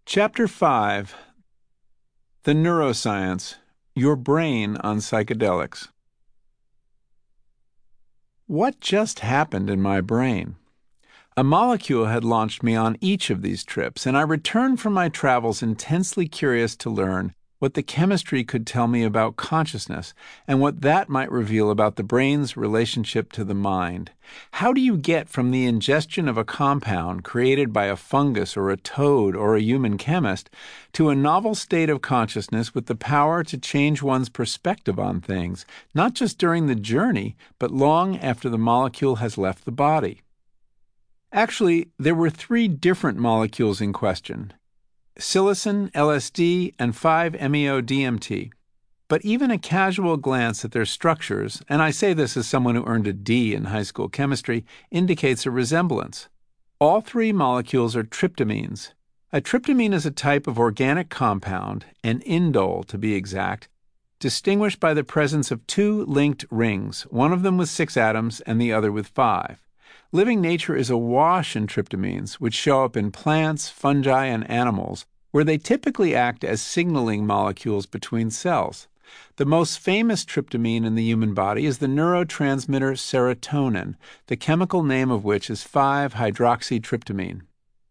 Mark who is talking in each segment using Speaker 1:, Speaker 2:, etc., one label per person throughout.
Speaker 1: Chapter 5: The Neuroscience, Your Brain on Psychedelics. What just happened in my brain? A molecule had launched me on each of these trips, and I returned from my travels intensely curious to learn what the chemistry could tell me about consciousness and what that might reveal about the brain's relationship to the mind. How do you get from the ingestion of a compound created by a fungus or a toad or a human chemist to a novel state of consciousness with the power to change one's perspective on things, not just during the journey, but long after the molecule has left the body? Actually, there were three different molecules in question: psilocin, LSD, and 5-MeO-DMT. But even a casual glance at their structures, and I say this as someone who earned a D in high school chemistry, indicates a resemblance. All three molecules are tryptamines. A tryptamine is a type of organic compound, an indole to be exact, distinguished by the presence of two linked rings, one of them with 6 atoms and the other with 5. Living nature is awash in tryptamines, which show up in plants, fungi, and animals, where they typically act as signaling molecules between cells. The most famous tryptamine in the human body is the neurotransmitter serotonin, the chemical name of which is 5-hydroxytryptamine.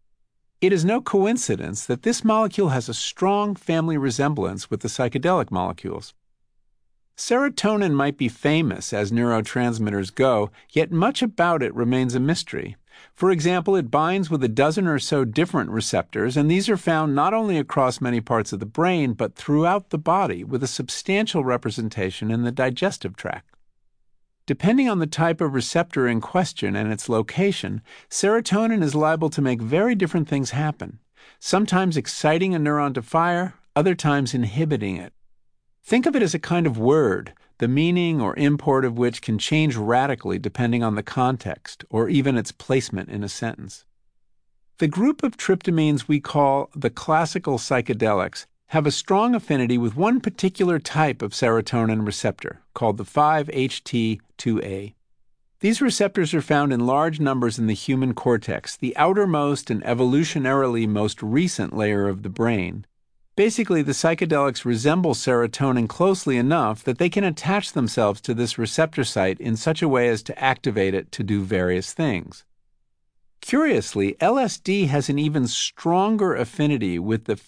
Speaker 1: It is no coincidence that this molecule has a strong family resemblance with the psychedelic molecules. Serotonin might be famous as neurotransmitters go, yet much about it remains a mystery. For example, it binds with a dozen or so different receptors, and these are found not only across many parts of the brain, but throughout the body, with a substantial representation in the digestive tract. Depending on the type of receptor in question and its location, serotonin is liable to make very different things happen, sometimes exciting a neuron to fire, other times inhibiting it. Think of it as a kind of word, the meaning or import of which can change radically depending on the context, or even its placement in a sentence. The group of tryptamines we call the classical psychedelics have a strong affinity with one particular type of serotonin receptor, called the 5-HT2A. These receptors are found in large numbers in the human cortex, the outermost and evolutionarily most recent layer of the brain. Basically, the psychedelics resemble serotonin closely enough that they can attach themselves to this receptor site in such a way as to activate it to do various things. Curiously, LSD has an even stronger affinity with the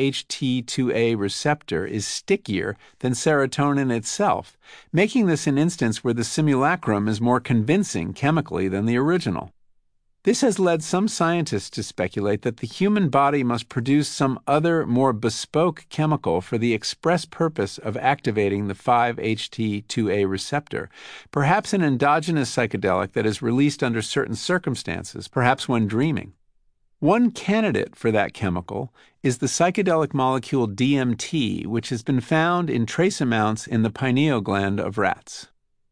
Speaker 1: 5-HT2A receptor, is stickier than serotonin itself, making this an instance where the simulacrum is more convincing chemically than the original. This has led some scientists to speculate that the human body must produce some other, more bespoke chemical for the express purpose of activating the 5-HT2A receptor, perhaps an endogenous psychedelic that is released under certain circumstances, perhaps when dreaming. One candidate for that chemical is the psychedelic molecule DMT, which has been found in trace amounts in the pineal gland of rats.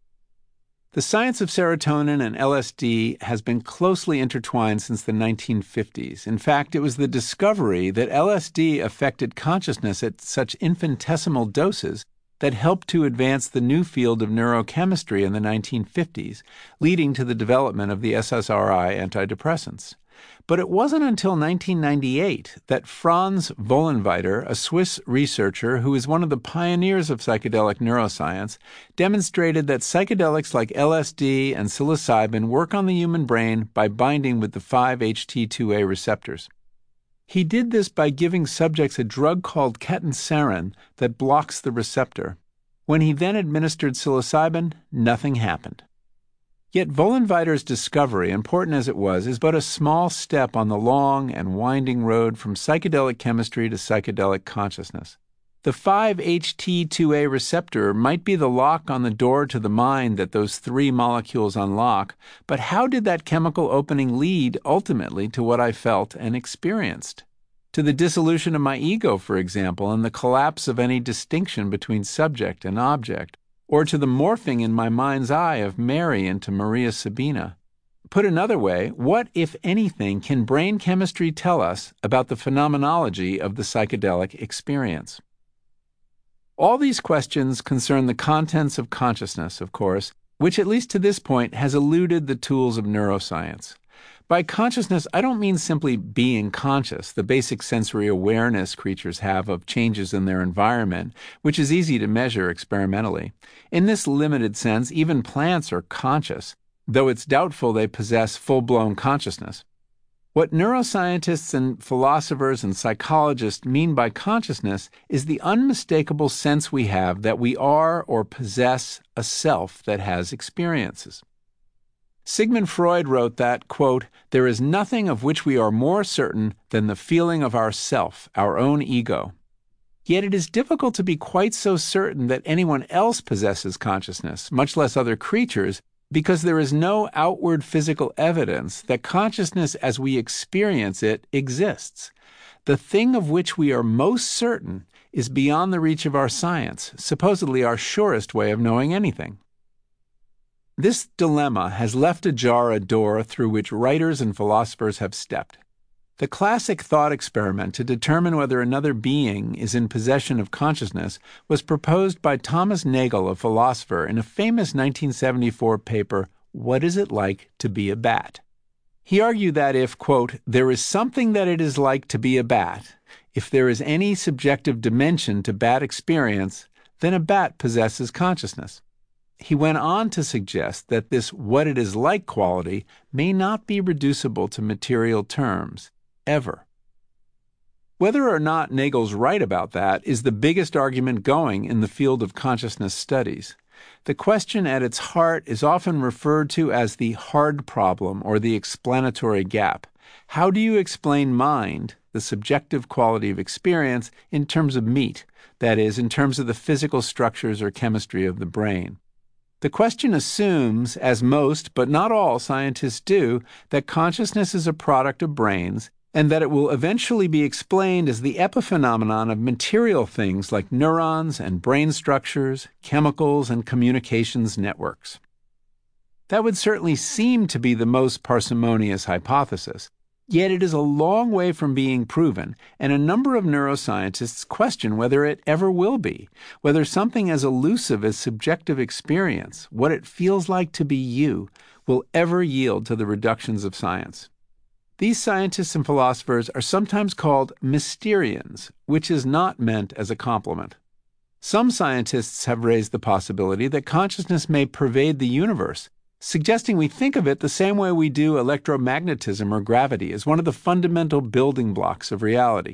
Speaker 1: The science of serotonin and LSD has been closely intertwined since the 1950s. In fact, it was the discovery that LSD affected consciousness at such infinitesimal doses that helped to advance the new field of neurochemistry in the 1950s, leading to the development of the SSRI antidepressants. But it wasn't until 1998 that Franz Vollenweider, a Swiss researcher who is one of the pioneers of psychedelic neuroscience, demonstrated that psychedelics like LSD and psilocybin work on the human brain by binding with the 5-HT2A receptors. He did this by giving subjects a drug called ketanserin that blocks the receptor. When he then administered psilocybin, nothing happened. Yet Vollenweider's discovery, important as it was, is but a small step on the long and winding road from psychedelic chemistry to psychedelic consciousness. The 5-HT2A receptor might be the lock on the door to the mind that those three molecules unlock, but how did that chemical opening lead ultimately to what I felt and experienced? To the dissolution of my ego, for example, and the collapse of any distinction between subject and object, or to the morphing in my mind's eye of Mary into Maria Sabina. Put another way, what, if anything, can brain chemistry tell us about the phenomenology of the psychedelic experience? All these questions concern the contents of consciousness, of course, which at least to this point has eluded the tools of neuroscience. By consciousness, I don't mean simply being conscious, the basic sensory awareness creatures have of changes in their environment, which is easy to measure experimentally. In this limited sense, even plants are conscious, though it's doubtful they possess full-blown consciousness. What neuroscientists and philosophers and psychologists mean by consciousness is the unmistakable sense we have that we are or possess a self that has experiences. Sigmund Freud wrote that, quote, "There is nothing of which we are more certain than the feeling of our self, our own ego." Yet it is difficult to be quite so certain that anyone else possesses consciousness, much less other creatures, because there is no outward physical evidence that consciousness as we experience it exists. The thing of which we are most certain is beyond the reach of our science, supposedly our surest way of knowing anything. This dilemma has left ajar a door through which writers and philosophers have stepped. The classic thought experiment to determine whether another being is in possession of consciousness was proposed by Thomas Nagel, a philosopher, in a famous 1974 paper, What Is It Like to Be a Bat? He argued that if, quote, "there is something that it is like to be a bat, if there is any subjective dimension to bat experience, then a bat possesses consciousness." He went on to suggest that this what it is like quality may not be reducible to material terms, ever. Whether or not Nagel's right about that is the biggest argument going in the field of consciousness studies. The question at its heart is often referred to as the hard problem or the explanatory gap. How do you explain mind, the subjective quality of experience, in terms of meat, that is, in terms of the physical structures or chemistry of the brain? The question assumes, as most but not all scientists do, that consciousness is a product of brains and that it will eventually be explained as the epiphenomenon of material things like neurons and brain structures, chemicals, and communications networks. That would certainly seem to be the most parsimonious hypothesis. Yet it is a long way from being proven, and a number of neuroscientists question whether it ever will be, whether something as elusive as subjective experience, what it feels like to be you, will ever yield to the reductions of science. These scientists and philosophers are sometimes called Mysterians, which is not meant as a compliment. Some scientists have raised the possibility that consciousness may pervade the universe, suggesting we think of it the same way we do electromagnetism or gravity, as one of the fundamental building blocks of reality.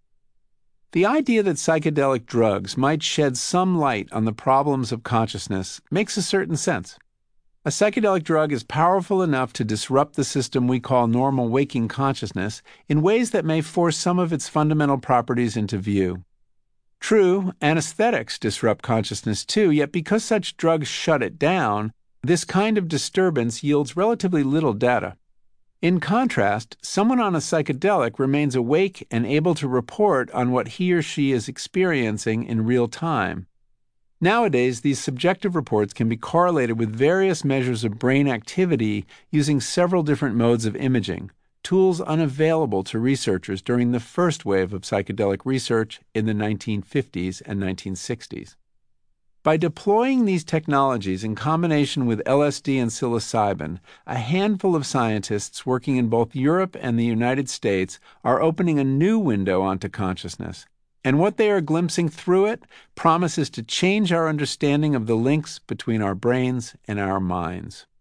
Speaker 1: The idea that psychedelic drugs might shed some light on the problems of consciousness makes a certain sense. A psychedelic drug is powerful enough to disrupt the system we call normal waking consciousness in ways that may force some of its fundamental properties into view. True, anesthetics disrupt consciousness too, yet because such drugs shut it down, this kind of disturbance yields relatively little data. In contrast, someone on a psychedelic remains awake and able to report on what he or she is experiencing in real time. Nowadays, these subjective reports can be correlated with various measures of brain activity using several different modes of imaging, tools unavailable to researchers during the first wave of psychedelic research in the 1950s and 1960s. By deploying these technologies in combination with LSD and psilocybin, a handful of scientists working in both Europe and the United States are opening a new window onto consciousness. And what they are glimpsing through it promises to change our understanding of the links between our brains and our minds.